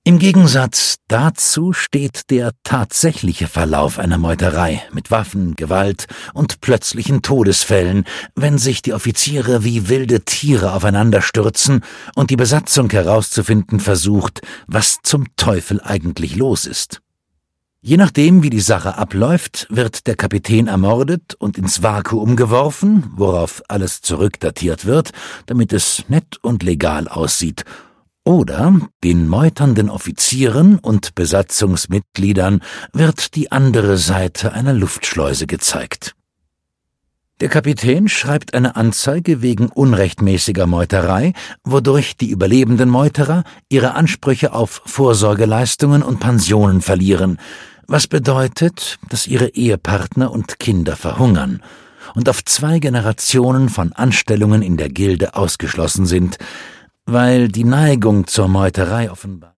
Im Gegensatz dazu steht der tatsächliche Verlauf einer Meuterei mit Waffen, Gewalt und plötzlichen Todesfällen, wenn sich die Offiziere wie wilde Tiere aufeinanderstürzen und die Besatzung herauszufinden versucht, was zum Teufel eigentlich los ist. Je nachdem, wie die Sache abläuft, wird der Kapitän ermordet und ins Vakuum geworfen, worauf alles zurückdatiert wird, damit es nett und legal aussieht, oder den meuternden Offizieren und Besatzungsmitgliedern wird die andere Seite einer Luftschleuse gezeigt. Der Kapitän schreibt eine Anzeige wegen unrechtmäßiger Meuterei, wodurch die überlebenden Meuterer ihre Ansprüche auf Vorsorgeleistungen und Pensionen verlieren, was bedeutet, dass ihre Ehepartner und Kinder verhungern und auf 2 Generationen von Anstellungen in der Gilde ausgeschlossen sind, weil die Neigung zur Meuterei offenbar